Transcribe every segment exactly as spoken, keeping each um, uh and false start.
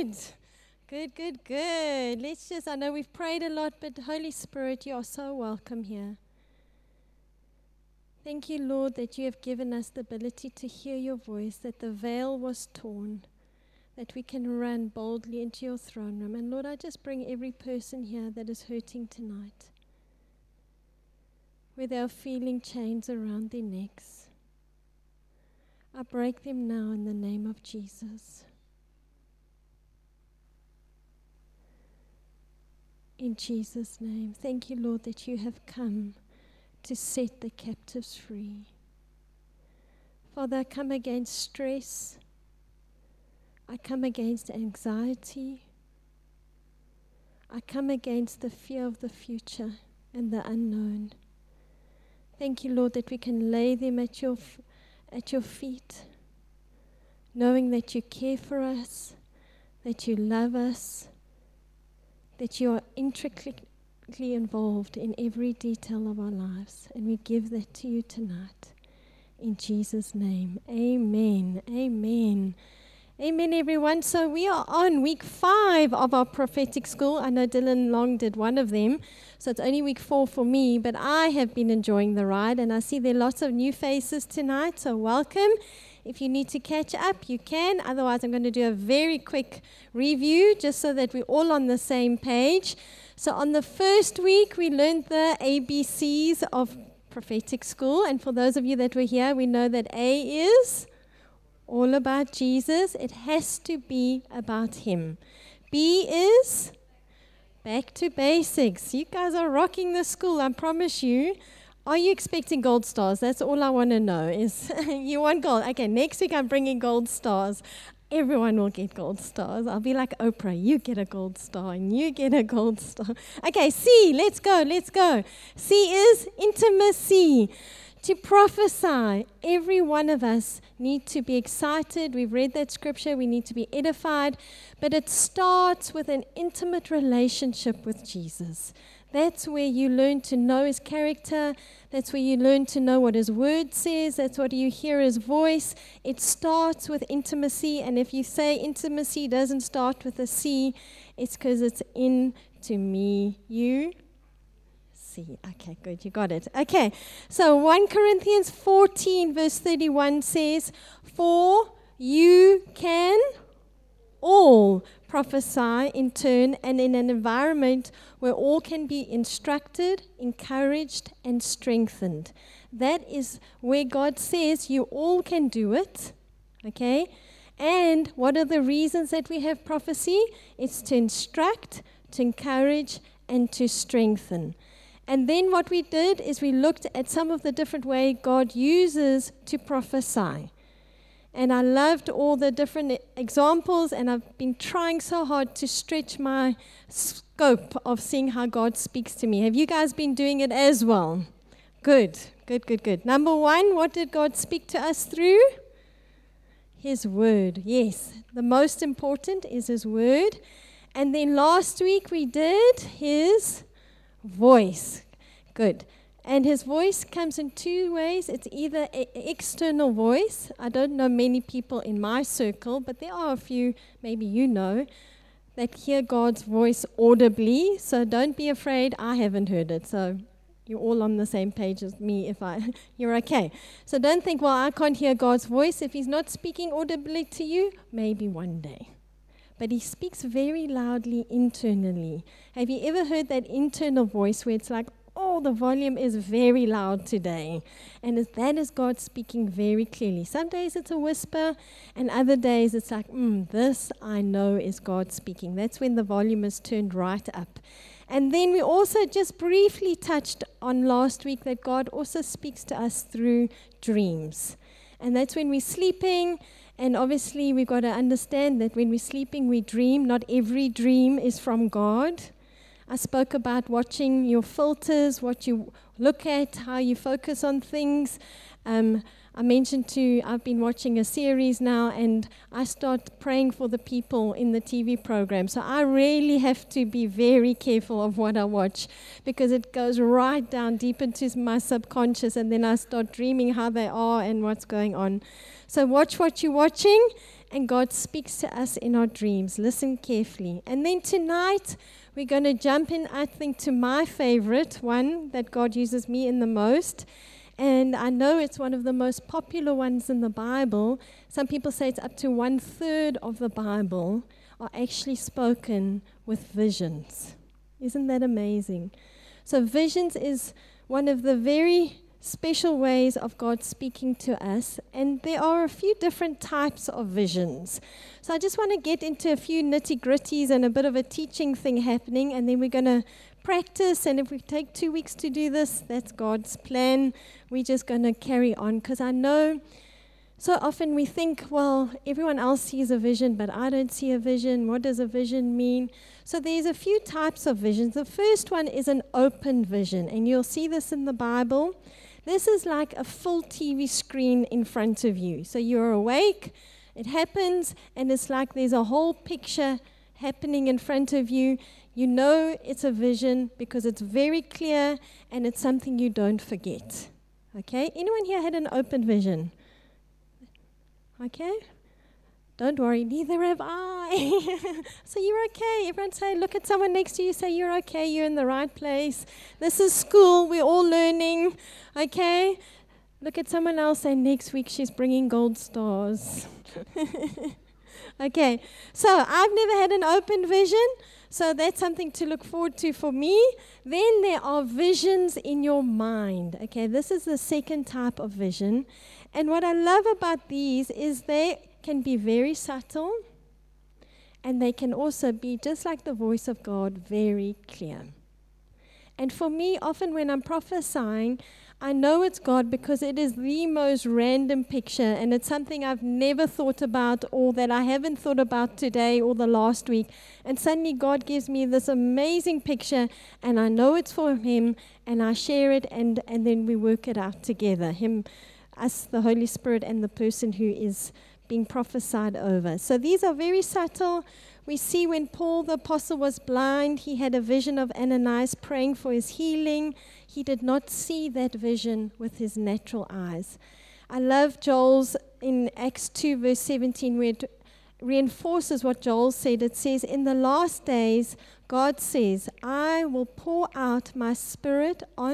good. Good, good, good. Let's just, I know we've prayed a lot, but Holy Spirit, you are so welcome here. Thank you, Lord, that you have given us the ability to hear your voice, that the veil was torn, that we can run boldly into your throne room. And Lord, I just bring every person here that is hurting tonight, where they are feeling chains around their necks. I break them now in the name of Jesus. In Jesus' name. Thank you, Lord, that you have come to set the captives free. Father, I come against stress. I come against anxiety. I come against the fear of the future and the unknown. Thank you, Lord, that we can lay them at your f- at your feet, knowing that you care for us, that you love us, that you are intricately involved in every detail of our lives. And we give that to you tonight. In Jesus' name, amen, amen. Amen, everyone. So we are on week five of our prophetic school. I know Dylan Long did one of them, so it's only week four for me, but I have been enjoying the ride, and I see there are lots of new faces tonight, so welcome. If you need to catch up, you can. Otherwise, I'm going to do a very quick review just so that we're all on the same page. So on the first week, we learned the A B Cs of prophetic school, and for those of you that were here, we know that A is all about Jesus. It has to be about him. B is back to basics. You guys are rocking the school, I promise you. Are you expecting gold stars? That's all I want to know is you want gold. Okay, next week I'm bringing gold stars. Everyone will get gold stars. I'll be like Oprah. You get a gold star and you get a gold star. Okay, C, let's go, let's go. C is intimacy. To prophesy, every one of us need to be excited. We've read that scripture. We need to be edified. But it starts with an intimate relationship with Jesus. That's where you learn to know his character. That's where you learn to know what his word says. That's what you hear his voice. It starts with intimacy. And if you say intimacy doesn't start with a C, it's because it's into me, you. See. Okay, good, you got it. Okay, so First Corinthians fourteen verse thirty-one says, for you can all prophesy in turn and in an environment where all can be instructed, encouraged, and strengthened. That is where God says you all can do it, okay? And what are the reasons that we have prophecy? It's to instruct, to encourage, and to strengthen. And then what we did is we looked at some of the different ways God uses to prophesy. And I loved all the different examples, and I've been trying so hard to stretch my scope of seeing how God speaks to me. Have you guys been doing it as well? Good, good, good, good. Number one, what did God speak to us through? His word. Yes, the most important is his word. And then last week we did his voice. Good. And his voice comes in two ways. It's either an external voice. I don't know many people in my circle, but there are a few, maybe you know, that hear God's voice audibly. So don't be afraid. I haven't heard it. So you're all on the same page as me. If I, you're okay. So don't think, well, I can't hear God's voice. If he's not speaking audibly to you, maybe one day. But he speaks very loudly internally. Have you ever heard that internal voice where it's like, oh, the volume is very loud today? And that is God speaking very clearly. Some days it's a whisper, and other days it's like, mm, this I know is God speaking. That's when the volume is turned right up. And then we also just briefly touched on last week that God also speaks to us through dreams. And that's when we're sleeping. And obviously, we've got to understand that when we're sleeping, we dream. Not every dream is from God. I spoke about watching your filters, what you look at, how you focus on things. Um, I mentioned to, I've been watching a series now, and I start praying for the people in the T V program. So I really have to be very careful of what I watch, because it goes right down deep into my subconscious, and then I start dreaming how they are and what's going on. So watch what you're watching, and God speaks to us in our dreams. Listen carefully. And then tonight, we're going to jump in, I think, to my favorite one that God uses me in the most. And I know it's one of the most popular ones in the Bible. Some people say it's up to one third of the Bible are actually spoken with visions. Isn't that amazing? So visions is one of the very special ways of God speaking to us, and there are a few different types of visions. So I just want to get into a few nitty-gritties and a bit of a teaching thing happening, and then we're going to practice, and if we take two weeks to do this, that's God's plan. We're just going to carry on, because I know so often we think, well, everyone else sees a vision, but I don't see a vision. What does a vision mean? So there's a few types of visions. The first one is an open vision, and you'll see this in the Bible. This is like a full T V screen in front of you. So you're awake, it happens, and it's like there's a whole picture happening in front of you. You know it's a vision because it's very clear, and it's something you don't forget. Okay? Anyone here had an open vision? Okay? Don't worry, neither have I. So you're okay. Everyone say, look at someone next to you, say, you're okay, you're in the right place. This is school, we're all learning. Okay? Look at someone else, say, next week she's bringing gold stars. Okay, so I've never had an open vision, so that's something to look forward to for me. Then there are visions in your mind. Okay, this is the second type of vision. And what I love about these is they can be very subtle, and they can also be, just like the voice of God, very clear. And for me, often when I'm prophesying, I know it's God because it is the most random picture, and it's something I've never thought about, or that I haven't thought about today or the last week. And suddenly God gives me this amazing picture, and I know it's for Him, and I share it, and, and then we work it out together. Him, us, the Holy Spirit, and the person who is being prophesied over. So these are very subtle. We see when Paul the apostle was blind, he had a vision of Ananias praying for his healing. He did not see that vision with his natural eyes. I love Joel's in Acts two verse seventeen, where it reinforces what Joel said. It says, in the last days, God says, I will pour out my spirit on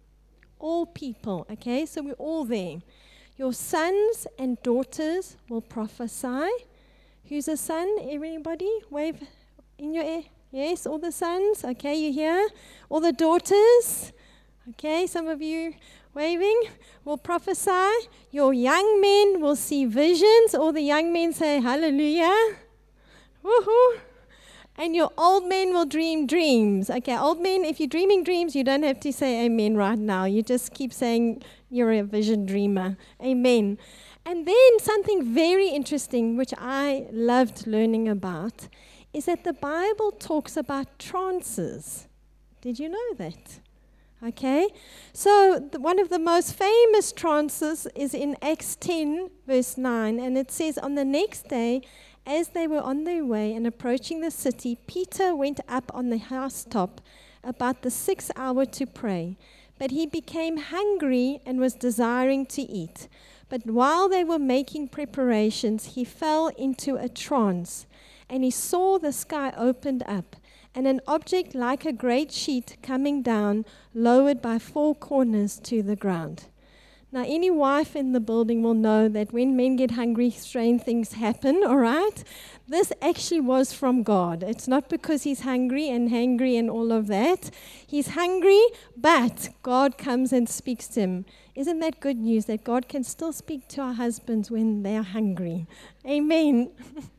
all people. Okay, so we're all there. Your sons and daughters will prophesy. Who's a son? Everybody? Wave in your ear. Yes, all the sons. Okay, you hear? All the daughters. Okay, some of you waving will prophesy. Your young men will see visions. All the young men say hallelujah. Woohoo. And your old men will dream dreams. Okay, old men, if you're dreaming dreams, you don't have to say amen right now. You just keep saying you're a vision dreamer. Amen. And then something very interesting, which I loved learning about, is that the Bible talks about trances. Did you know that? Okay, so the, one of the most famous trances is in Acts ten, verse nine, and it says, on the next day, as they were on their way and approaching the city, Peter went up on the housetop about the sixth hour to pray. But he became hungry and was desiring to eat. But while they were making preparations, he fell into a trance, and he saw the sky opened up, and an object like a great sheet coming down, lowered by four corners to the ground. Now, any wife in the building will know that when men get hungry, strange things happen, all right? This actually was from God. It's not because he's hungry and hangry and all of that. He's hungry, but God comes and speaks to him. Isn't that good news, that God can still speak to our husbands when they are hungry? Amen.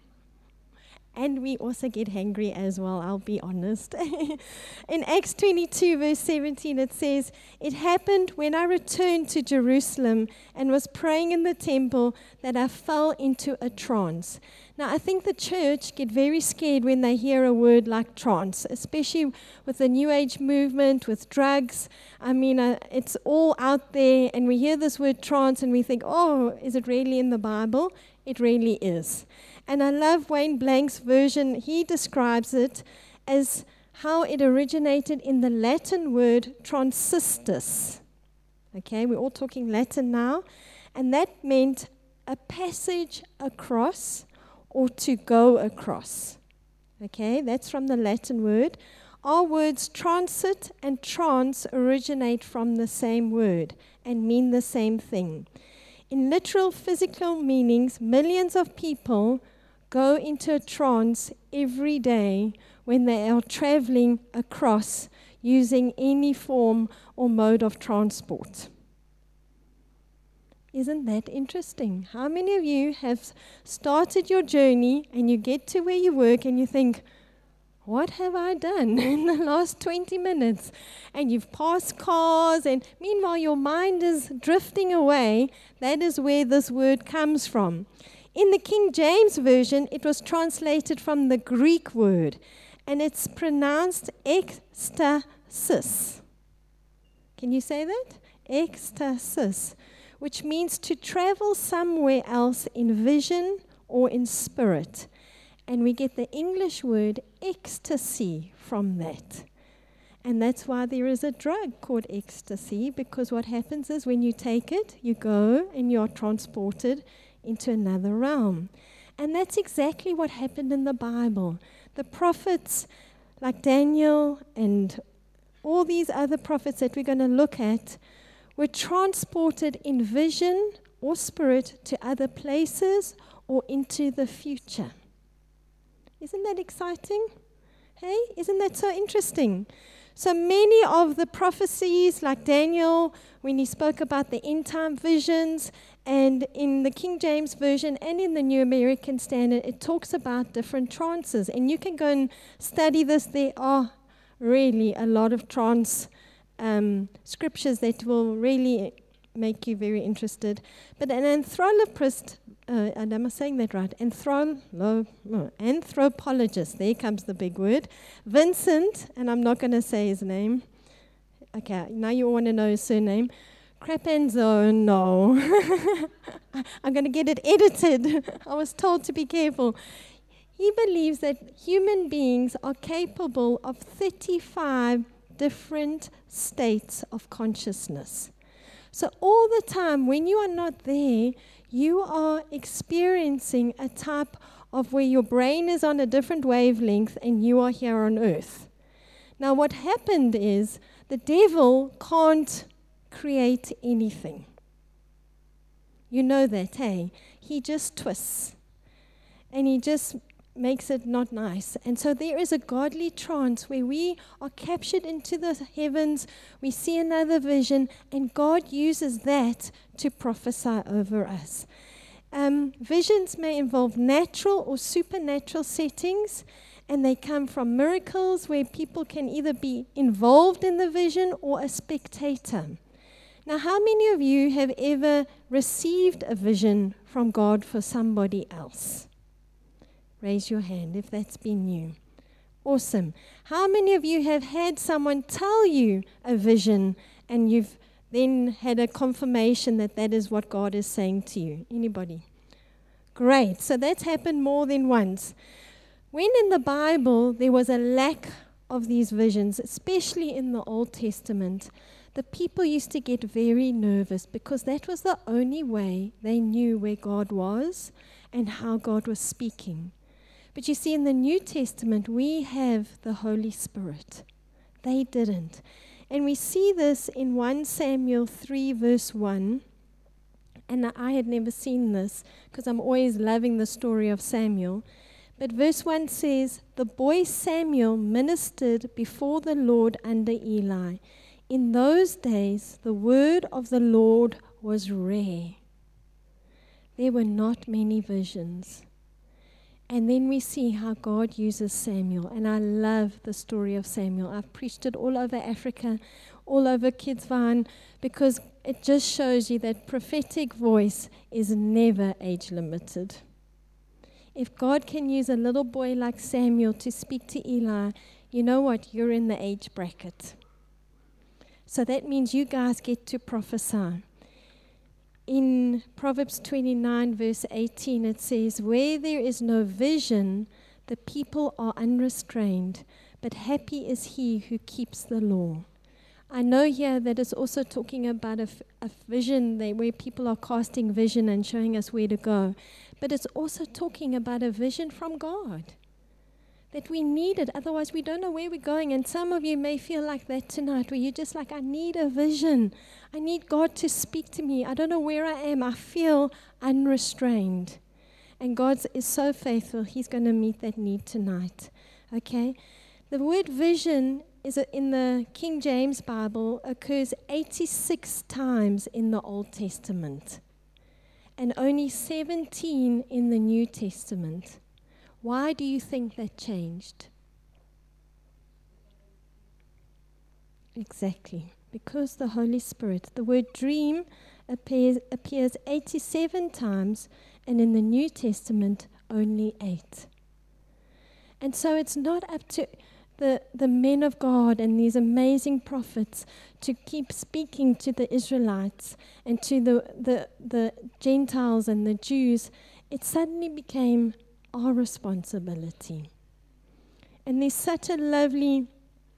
And we also get hangry as well, I'll be honest. In Acts twenty-two, verse seventeen, it says, it happened when I returned to Jerusalem and was praying in the temple that I fell into a trance. Now, I think the church get very scared when they hear a word like trance, especially with the New Age movement, with drugs. I mean, uh, it's all out there, and we hear this word trance, and we think, oh, is it really in the Bible? It really is. And I love Wayne Blank's version. He describes it as how it originated in the Latin word transistus. Okay, we're all talking Latin now. And that meant a passage across or to go across. Okay, that's from the Latin word. Our words transit and trance originate from the same word and mean the same thing. In literal physical meanings, millions of people go into a trance every day when they are traveling across using any form or mode of transport. Isn't that interesting? How many of you have started your journey and you get to where you work and you think, what have I done in the last twenty minutes? And you've passed cars, and meanwhile your mind is drifting away. That is where this word comes from. In the King James Version, it was translated from the Greek word, and it's pronounced ekstasis. Can you say that? Ekstasis, which means to travel somewhere else in vision or in spirit. And we get the English word ecstasy from that. And that's why there is a drug called ecstasy, because what happens is when you take it, you go and you are transported into another realm. And that's exactly what happened in the Bible. The prophets like Daniel and all these other prophets that we're going to look at were transported in vision or spirit to other places or into the future. Isn't that exciting? Hey, isn't that so interesting? So many of the prophecies, like Daniel, when he spoke about the end time visions, and in the King James Version and in the New American Standard, it talks about different trances. And you can go and study this. There are really a lot of trance um, scriptures that will really make you very interested. But an anthropologist, uh, and am I saying that right? Anthrolo- no, anthropologist, there comes the big word, Vincent, and I'm not going to say his name. Okay, now you want to know his surname. Crapanzo, no. I'm going to get it edited. I was told to be careful. He believes that human beings are capable of thirty-five different states of consciousness. So all the time, when you are not there, you are experiencing a type of where your brain is on a different wavelength and you are here on earth. Now, what happened is the devil can't create anything. You know that, hey? He just twists. And he just makes it not nice. And so there is a godly trance where we are captured into the heavens, we see another vision, and God uses that to prophesy over us. Um, visions may involve natural or supernatural settings, and they come from miracles where people can either be involved in the vision or a spectator. Now, how many of you have ever received a vision from God for somebody else? Raise your hand if that's been you. Awesome. How many of you have had someone tell you a vision and you've then had a confirmation that that is what God is saying to you? Anybody? Great. So that's happened more than once. When in the Bible there was a lack of these visions, especially in the Old Testament, the people used to get very nervous because that was the only way they knew where God was and how God was speaking. But you see, in the New Testament, we have the Holy Spirit. They didn't. And we see this in First Samuel three, verse one. And I had never seen this because I'm always loving the story of Samuel. But verse one says, "The boy Samuel ministered before the Lord under Eli. In those days, the word of the Lord was rare." There were not many visions. And then we see how God uses Samuel. And I love the story of Samuel. I've preached it all over Africa, all over Kidsvine, because it just shows you that prophetic voice is never age limited. If God can use a little boy like Samuel to speak to Eli, you know what? You're in the age bracket. So that means you guys get to prophesy. In Proverbs twenty-nine, verse eighteen, it says, "Where there is no vision, the people are unrestrained, but happy is he who keeps the law." I know here that it's also talking about a, f- a vision there where people are casting vision and showing us where to go. But it's also talking about a vision from God. That we need it, otherwise we don't know where we're going. And some of you may feel like that tonight, where you're just like, I need a vision. I need God to speak to me. I don't know where I am. I feel unrestrained. And God is so faithful. He's going to meet that need tonight. Okay? The word vision is in the King James Bible occurs eighty-six times in the Old Testament and only seventeen in the New Testament. Why do you think that changed? Exactly. Because the Holy Spirit. The word dream appears, appears eighty-seven times, and in the New Testament, only eight. And so it's not up to the, the men of God and these amazing prophets to keep speaking to the Israelites and to the, the, the Gentiles and the Jews. It suddenly became our responsibility. And there's such a lovely,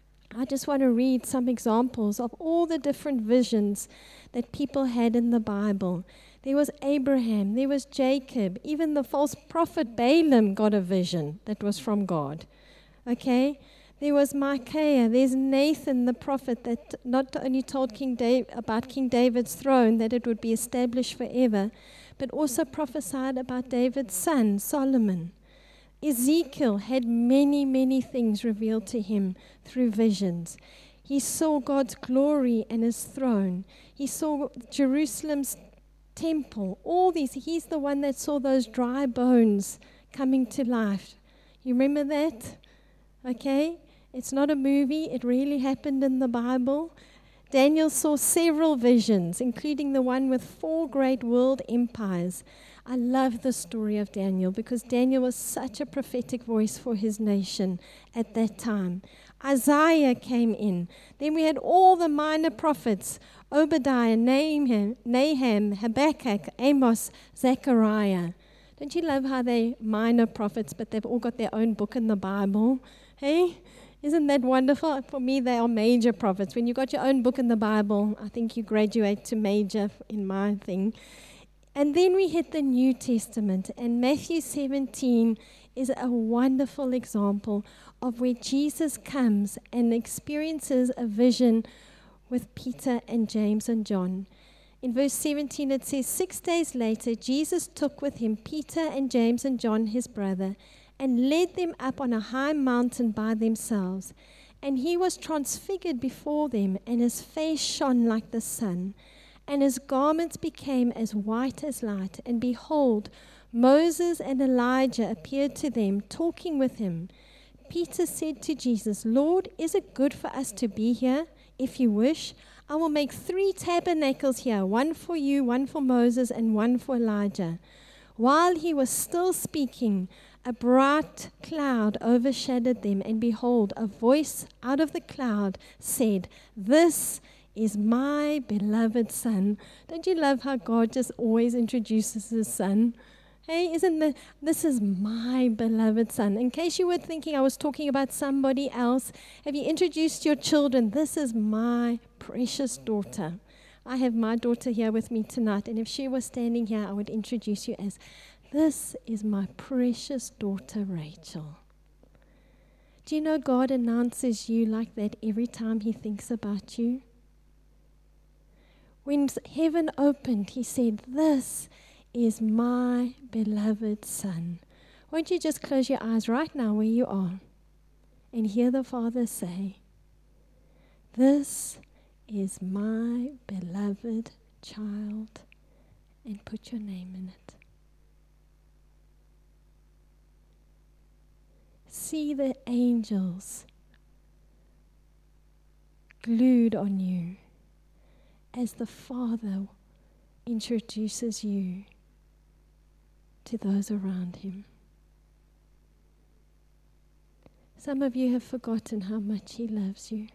I just want to read some examples of all the different visions that people had in the Bible. There was Abraham, there was Jacob, even the false prophet Balaam got a vision that was from God. Okay? There was Micaiah, there's Nathan the prophet that not only told King David about King David's throne, that it would be established forever, but also prophesied about David's son, Solomon. Ezekiel had many, many things revealed to him through visions. He saw God's glory and his throne. He saw Jerusalem's temple. All these, he's the one that saw those dry bones coming to life. You remember that? Okay? It's not a movie. It really happened in the Bible. Daniel saw several visions, including the one with four great world empires. I love the story of Daniel because Daniel was such a prophetic voice for his nation at that time. Isaiah came in. Then we had all the minor prophets, Obadiah, Nahum, Nahum, Habakkuk, Amos, Zechariah. Don't you love how they're minor prophets, but they've all got their own book in the Bible? Hey? Isn't that wonderful? For me, they are major prophets. When you got your own book in the Bible, I think you graduate to major in my thing. And then we hit the New Testament, and Matthew seventeen is a wonderful example of where Jesus comes and experiences a vision with Peter and James and John. In verse seventeen, it says, Six days later, Jesus took with him Peter and James and John, his brother, and led them up on a high mountain by themselves. And he was transfigured before them, and his face shone like the sun, and his garments became as white as light. And behold, Moses and Elijah appeared to them, talking with him. Peter said to Jesus, Lord, is it good for us to be here? If you wish, I will make three tabernacles here, one for you, one for Moses, and one for Elijah. While he was still speaking, a bright cloud overshadowed them, and behold, a voice out of the cloud said, This is my beloved Son. Don't you love how God just always introduces his Son? Hey, isn't the, this is my beloved Son. In case you were thinking I was talking about somebody else, have you introduced your children? This is my precious daughter. I have my daughter here with me tonight, and if she was standing here, I would introduce you as, This is my precious daughter, Rachel. Do you know God announces you like that every time he thinks about you? When heaven opened, he said, This is my beloved Son. Won't you just close your eyes right now where you are and hear the Father say, This is my beloved child, and put your name in it. See the angels glued on you as the Father introduces you to those around him. Some of you have forgotten how much he loves you.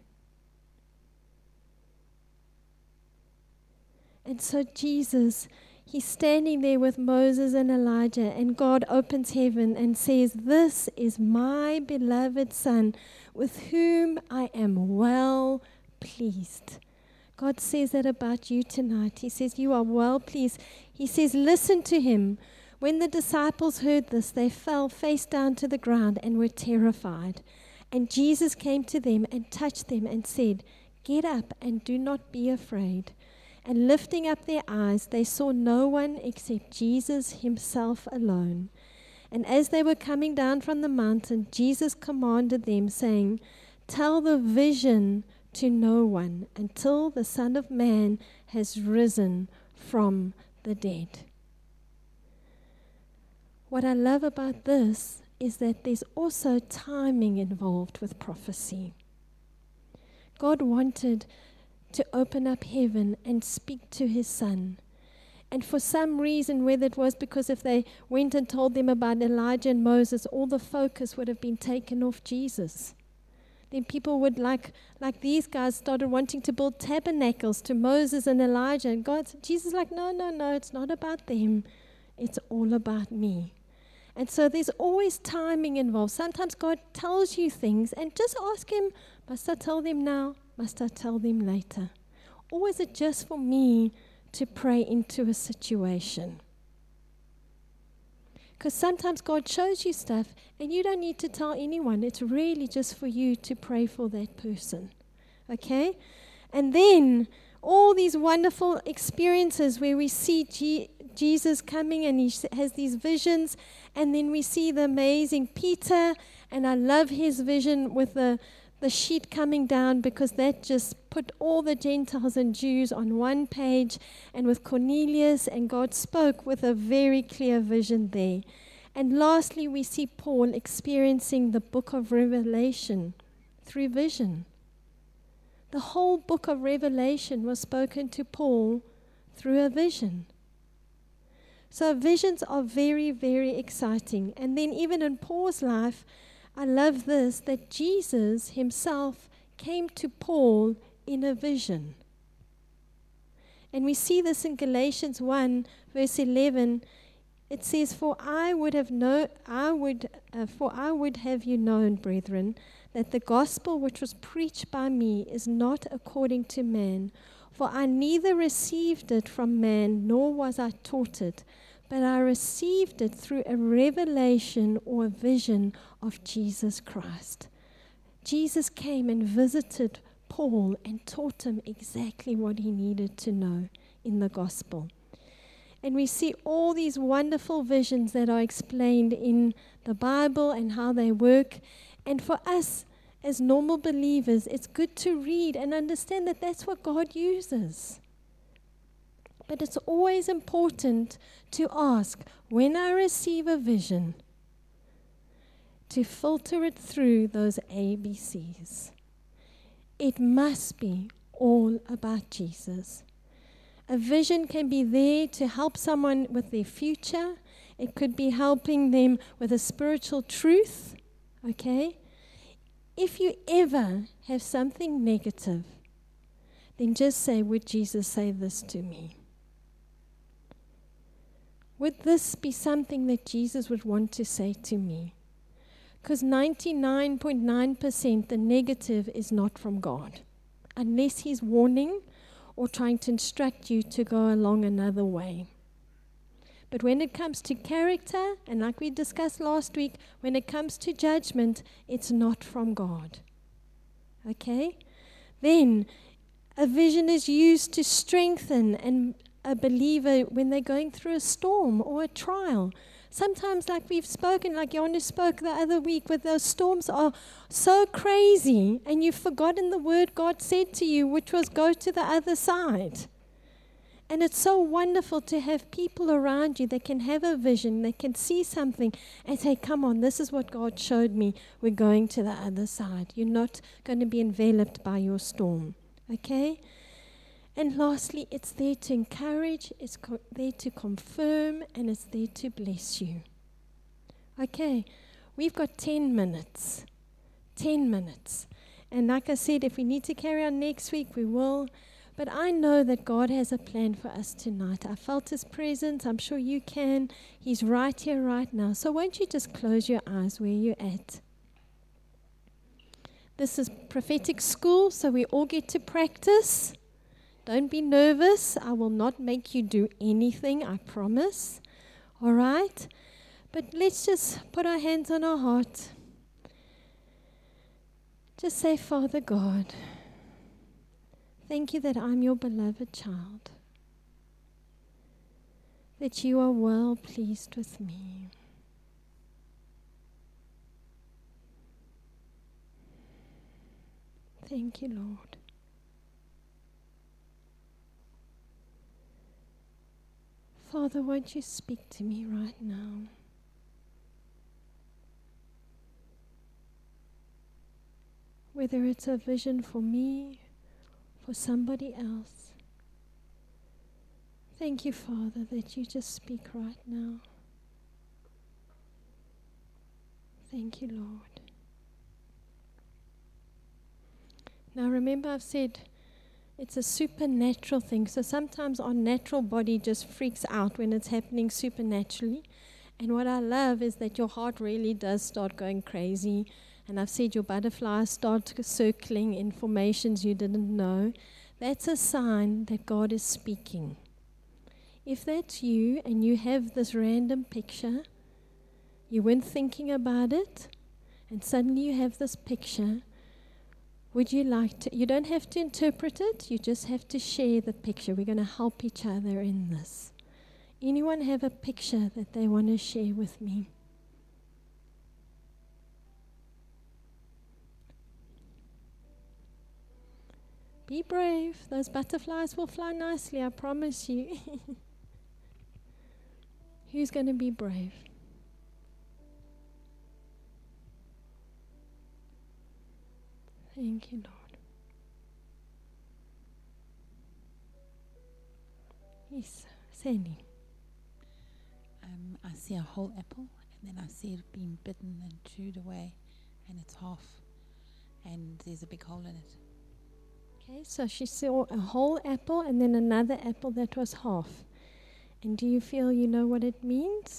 And so Jesus, he's standing there with Moses and Elijah, and God opens heaven and says, This is my beloved Son, with whom I am well pleased. God says that about you tonight. He says you are well pleased. He says, listen to him. When the disciples heard this, they fell face down to the ground and were terrified. And Jesus came to them and touched them and said, get up and do not be afraid. And lifting up their eyes, they saw no one except Jesus himself alone. And as they were coming down from the mountain, Jesus commanded them, saying, tell the vision to no one until the Son of Man has risen from the dead. What I love about this is that there's also timing involved with prophecy. God wanted to open up heaven and speak to his Son. And for some reason, whether it was because if they went and told them about Elijah and Moses, all the focus would have been taken off Jesus. Then people would, like like these guys, started wanting to build tabernacles to Moses and Elijah. And God, Jesus is like, no, no, no, it's not about them. It's all about me. And so there's always timing involved. Sometimes God tells you things and just ask him, must I tell them now? Must I tell them later? Or is it just for me to pray into a situation? Because sometimes God shows you stuff and you don't need to tell anyone. It's really just for you to pray for that person. Okay? And then all these wonderful experiences where we see G- Jesus coming and he has these visions, and then we see the amazing Peter, and I love his vision with the the sheet coming down, because that just put all the Gentiles and Jews on one page, and with Cornelius, and God spoke with a very clear vision there. And lastly, we see Paul experiencing the book of Revelation through vision. The whole book of Revelation was spoken to Paul through a vision. So visions are very, very exciting. And then even in Paul's life, I love this, that Jesus himself came to Paul in a vision. And we see this in Galatians one, verse eleven. It says, "For I would have know, I would, uh, for I would have you known, brethren, that the gospel which was preached by me is not according to man. For I neither received it from man, nor was I taught it, but I received it through a revelation or a vision of Jesus Christ." Jesus came and visited Paul and taught him exactly what he needed to know in the gospel. And we see all these wonderful visions that are explained in the Bible and how they work. And for us as normal believers, it's good to read and understand that that's what God uses. But it's always important to ask, when I receive a vision, to filter it through those A B Cs. It must be all about Jesus. A vision can be there to help someone with their future. It could be helping them with a spiritual truth, okay? If you ever have something negative, then just say, would Jesus say this to me? Would this be something that Jesus would want to say to me? Because ninety-nine point nine percent the negative is not from God, unless he's warning or trying to instruct you to go along another way. But when it comes to character, and like we discussed last week, when it comes to judgment, it's not from God. Okay? Then, a vision is used to strengthen and a believer when they're going through a storm or a trial. Sometimes, like we've spoken, like Johannes spoke the other week, with those storms are so crazy and you've forgotten the word God said to you, which was go to the other side. And it's so wonderful to have people around you that can have a vision, that can see something and say, come on, this is what God showed me. We're going to the other side. You're not going to be enveloped by your storm. Okay? And lastly, it's there to encourage, it's co- there to confirm, and it's there to bless you. Okay, we've got ten minutes. ten minutes. And like I said, if we need to carry on next week, we will. But I know that God has a plan for us tonight. I felt his presence. I'm sure you can. He's right here, right now. So won't you just close your eyes where you're at? This is prophetic school, so we all get to practice. Don't be nervous. I will not make you do anything, I promise. All right? But let's just put our hands on our heart. Just say, Father God, thank you that I'm your beloved child, that you are well pleased with me. Thank you, Lord. Father, won't you speak to me right now? Whether it's a vision for me, for somebody else. Thank you, Father, that you just speak right now. Thank you, Lord. Now remember, I've said it's a supernatural thing. So sometimes our natural body just freaks out when it's happening supernaturally. And what I love is that your heart really does start going crazy. And I've said your butterflies start circling in formations you didn't know. That's a sign that God is speaking. If that's you and you have this random picture, you weren't thinking about it, and suddenly you have this picture, would you like to, you don't have to interpret it, you just have to share the picture. We're going to help each other in this. Anyone have a picture that they want to share with me? Be brave. Those butterflies will fly nicely, I promise you. Who's going to be brave? Thank you, Lord. Yes, Sandy. Um, I see a whole apple, and then I see it being bitten and chewed away, and it's half, and there's a big hole in it. Okay, so she saw a whole apple and then another apple that was half. And do you feel you know what it means?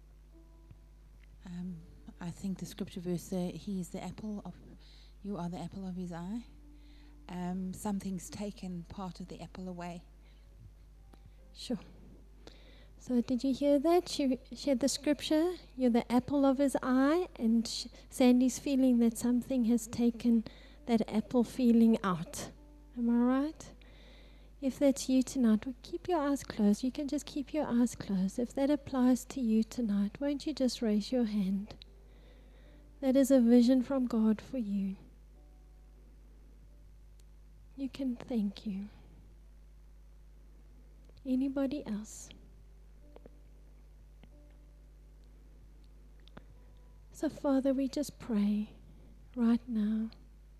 Um, I think the scripture verse there, he is the apple of, you are the apple of his eye. Um, something's taken part of the apple away. Sure. So did you hear that? She shared the scripture, you're the apple of his eye, and sh- Sandy's feeling that something has taken that apple feeling out. Am I right? If that's you tonight, well, keep your eyes closed. You can just keep your eyes closed. If that applies to you tonight, won't you just raise your hand? That is a vision from God for you. You can thank you. Anybody else? So, Father, we just pray right now.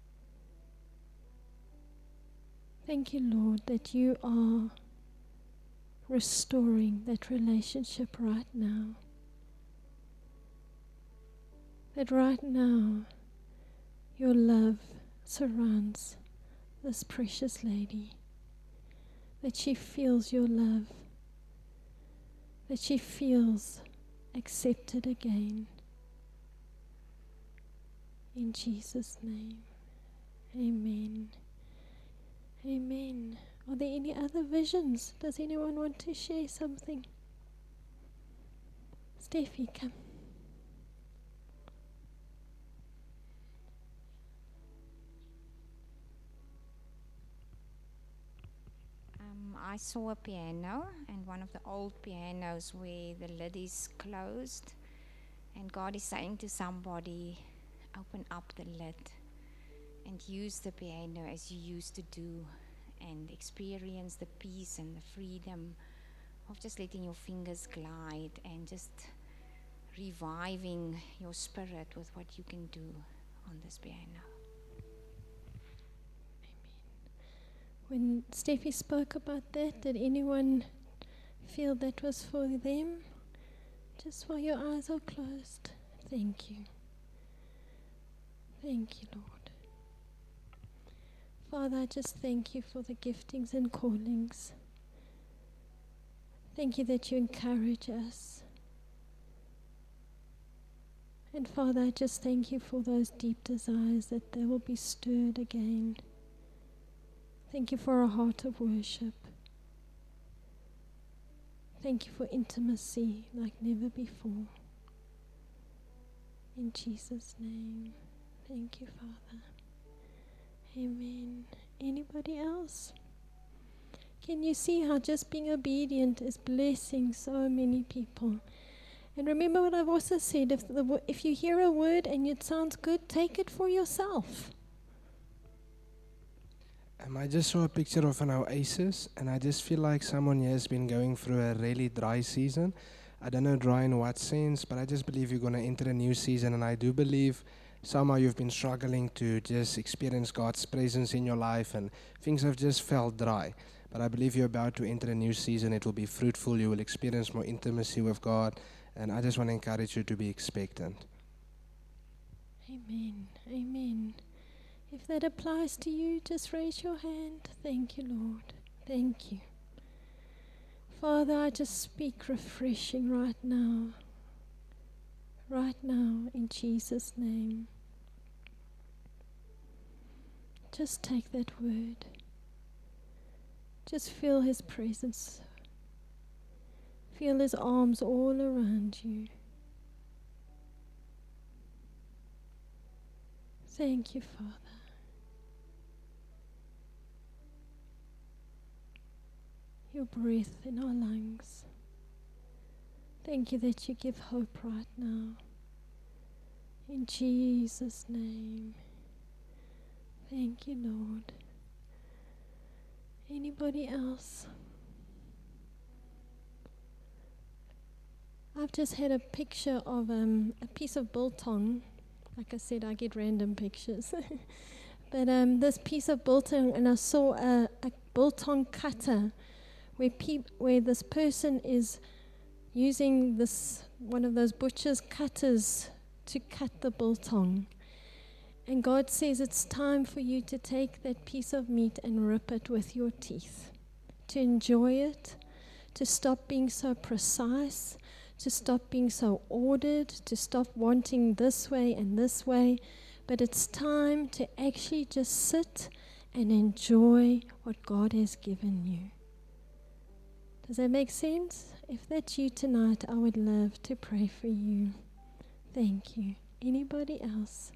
Thank you, Lord, that you are restoring that relationship right now. That right now, your love surrounds this precious lady. That she feels your love. That she feels accepted again. In Jesus' name, amen. Amen. Are there any other visions? Does anyone want to share something? Steffi, come. Um, I saw a piano, and one of the old pianos where the lid is closed, and God is saying to somebody, open up the lid and use the piano as you used to do, and experience the peace and the freedom of just letting your fingers glide and just reviving your spirit with what you can do on this piano. When Steffi spoke about that, did anyone feel that was for them? Just while your eyes are closed. Thank you. Thank you, Lord. Father, I just thank you for the giftings and callings. Thank you that you encourage us. And Father, I just thank you for those deep desires, that they will be stirred again. Thank you for a heart of worship. Thank you for intimacy like never before. In Jesus' name. Thank you, Father. Amen. Anybody else? Can you see how just being obedient is blessing so many people? And remember what I've also said, if, the, wo- if you hear a word and it sounds good, take it for yourself. Um, I just saw a picture of an oasis, and I just feel like someone here has been going through a really dry season. I don't know dry in what sense, but I just believe you're going to enter a new season, and I do believe somehow you've been struggling to just experience God's presence in your life, and things have just felt dry. But I believe you're about to enter a new season. It will be fruitful. You will experience more intimacy with God, and I just want to encourage you to be expectant. Amen. Amen. If that applies to you, just raise your hand. Thank you, Lord. Thank you. Father, I just speak refreshing right now. Right now, in Jesus' name. Just take that word. Just feel His presence. Feel His arms all around you. Thank you, Father. Your breath in our lungs. Thank you that you give hope right now. In Jesus' name. Thank you, Lord. Anybody else? I've just had a picture of um, a piece of biltong. Like I said, I get random pictures. But um, this piece of biltong, and I saw a, a biltong cutter where peop- where this person is using this one of those butcher's cutters to cut the biltong. And God says it's time for you to take that piece of meat and rip it with your teeth, to enjoy it, to stop being so precise, to stop being so ordered, to stop wanting this way and this way. But it's time to actually just sit and enjoy what God has given you. Does that make sense? If that's you tonight, I would love to pray for you. Thank you. Anybody else?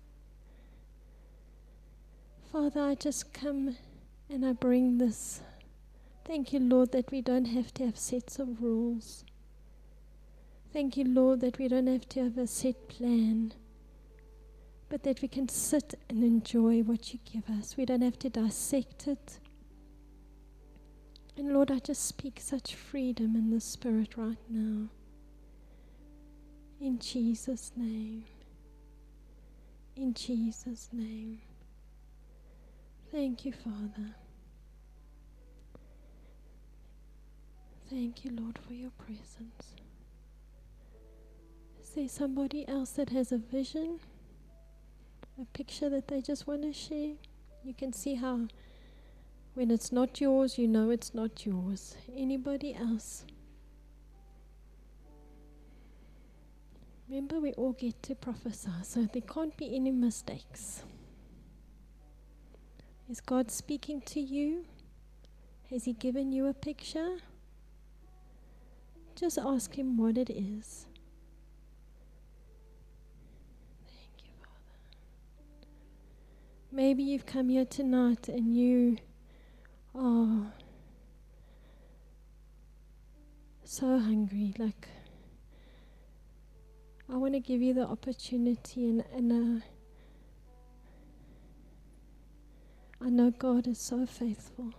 Father, I just come and I bring this. Thank you, Lord, that we don't have to have sets of rules. Thank you, Lord, that we don't have to have a set plan, but that we can sit and enjoy what you give us. We don't have to dissect it. And Lord, I just speak such freedom in the Spirit right now. In Jesus' name. In Jesus' name. Thank you, Father. Thank you, Lord, for your presence. Is there somebody else that has a vision, a picture that they just want to share? You can see how when it's not yours, you know it's not yours. Anybody else? Remember, we all get to prophesy, so there can't be any mistakes. Is God speaking to you? Has He given you a picture? Just ask Him what it is. Thank you, Father. Maybe you've come here tonight and you are so hungry. Like, I want to give you the opportunity, and, and uh, I know God is so faithful.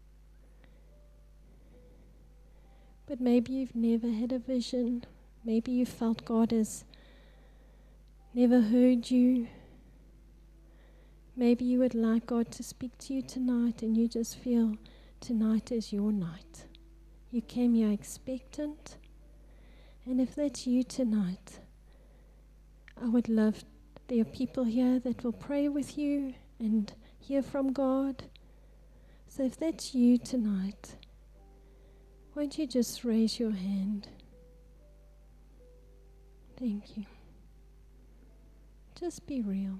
But maybe you've never had a vision. Maybe you felt God has never heard you. Maybe you would like God to speak to you tonight, and you just feel tonight is your night. You came here expectant. And if that's you tonight, I would love, there are people here that will pray with you and hear from God. So if that's you tonight, won't you just raise your hand? Thank you. Just be real.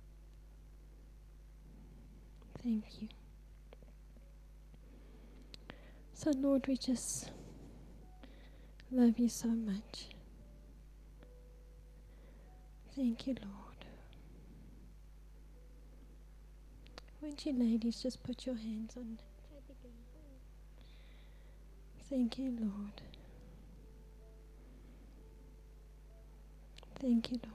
Thank you. So Lord, we just love you so much. Thank you, Lord. Won't you ladies just put your hands on Abigail? Thank you, Lord. Thank you, Lord.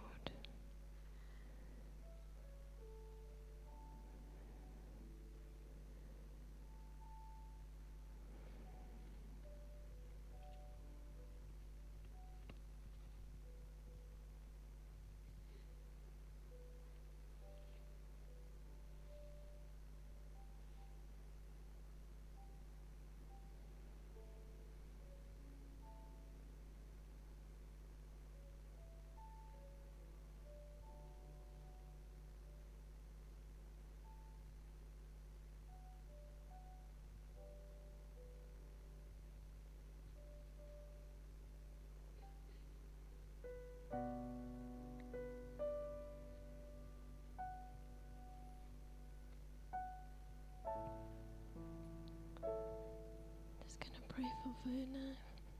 Just going to pray for Verna.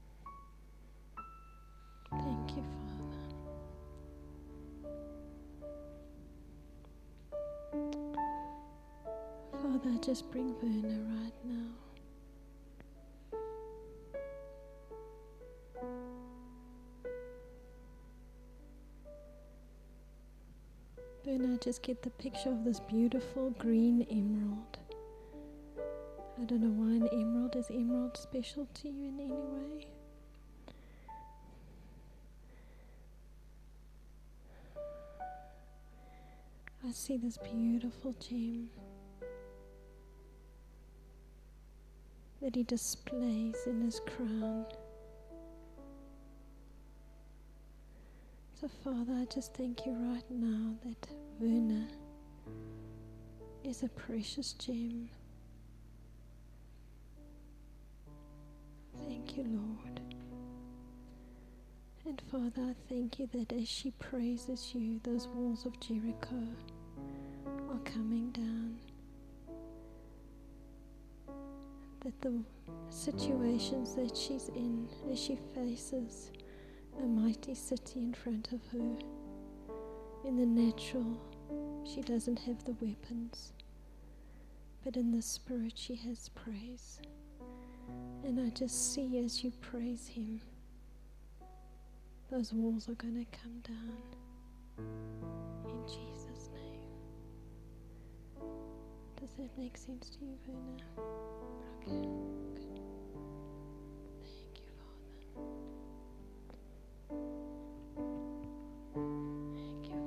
Thank you, Father. Father, just bring Verna right now. Verna, just get the picture of this beautiful green emerald. I don't know why an emerald is emerald special to you in any way. I see this beautiful gem that he displays in his crown. So Father, I just thank you right now that Verna is a precious gem. Thank you, Lord. And Father, I thank you that as she praises you, those walls of Jericho are coming down. That the situations that she's in, as she faces a mighty city in front of her, in the natural, she doesn't have the weapons, but in the spirit she has praise. And I just see as you praise him, those walls are going to come down in Jesus' name. Does that make sense to you, Verna? Okay, good. Thank you, Father. Thank you,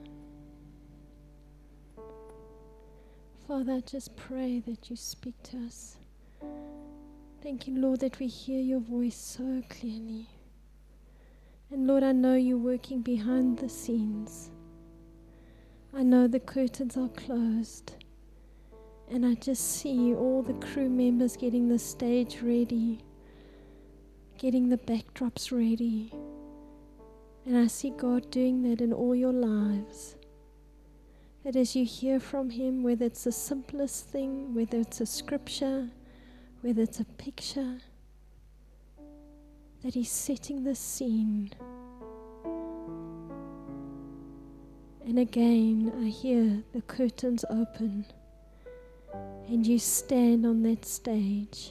Father. Father, I just pray that you speak to us. Thank you, Lord, that we hear your voice so clearly. And Lord, I know you're working behind the scenes. I know the curtains are closed. And I just see all the crew members getting the stage ready, getting the backdrops ready. And I see God doing that in all your lives. That as you hear from him, whether it's the simplest thing, whether it's a scripture, whether it's a picture, that he's setting the scene. And again, I hear the curtains open, and you stand on that stage.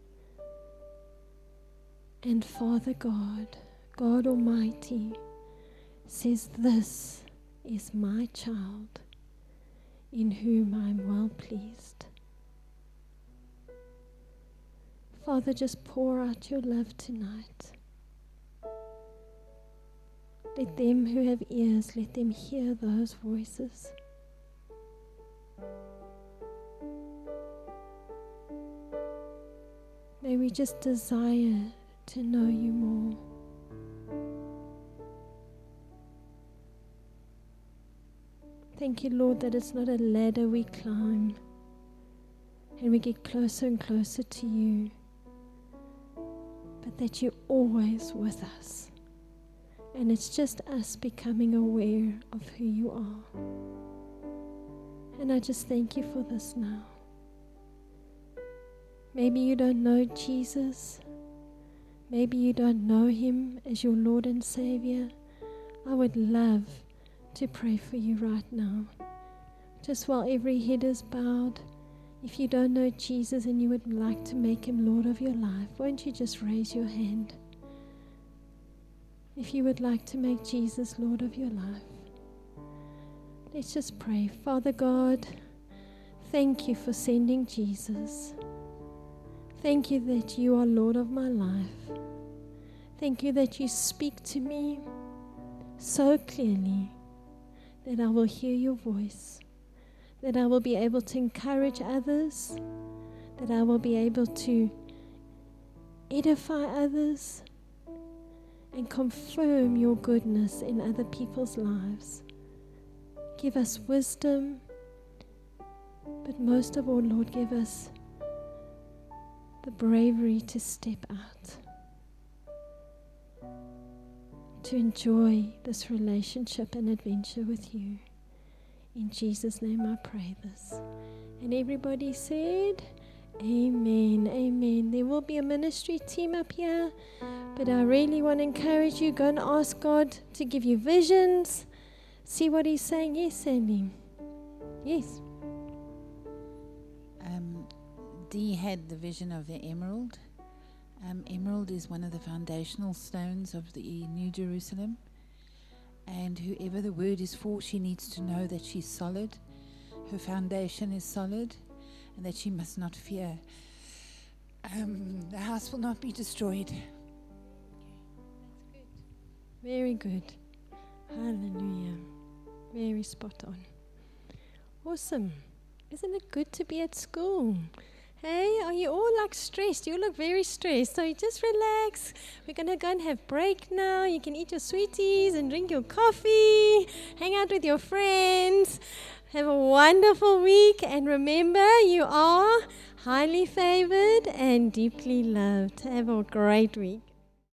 And Father God, God Almighty, says, "This is my child, in whom I am well pleased." Father, just pour out your love tonight. Let them who have ears, let them hear those voices. May we just desire to know you more. Thank you, Lord, that it's not a ladder we climb and we get closer and closer to you, but that you're always with us. And it's just us becoming aware of who you are. And I just thank you for this now. Maybe you don't know Jesus. Maybe you don't know him as your Lord and Savior. I would love to pray for you right now. Just while every head is bowed, if you don't know Jesus and you would like to make him Lord of your life, won't you just raise your hand? If you would like to make Jesus Lord of your life. Let's just pray. Father God, thank you for sending Jesus. Thank you that you are Lord of my life. Thank you that you speak to me so clearly that I will hear your voice, that I will be able to encourage others, that I will be able to edify others and confirm your goodness in other people's lives. Give us wisdom, but most of all, Lord, give us the bravery to step out, to enjoy this relationship and adventure with you. In Jesus' name I pray this. And everybody said, amen, amen. There will be a ministry team up here, but I really want to encourage you, go and ask God to give you visions. See what he's saying. Yes, Sandy. Yes. Um, Dee had the vision of the emerald. Um, emerald is one of the foundational stones of the New Jerusalem. And whoever the word is for, she needs to know that she's solid. Her foundation is solid and that she must not fear. Um, the house will not be destroyed. That's good. Very good. Hallelujah. Very spot on. Awesome. Isn't it good to be at school? Hey, are you all like stressed? You look very stressed. So you just relax. We're going to go and have break now. You can eat your sweeties and drink your coffee. Hang out with your friends. Have a wonderful week. And remember, you are highly favored and deeply loved. Have a great week.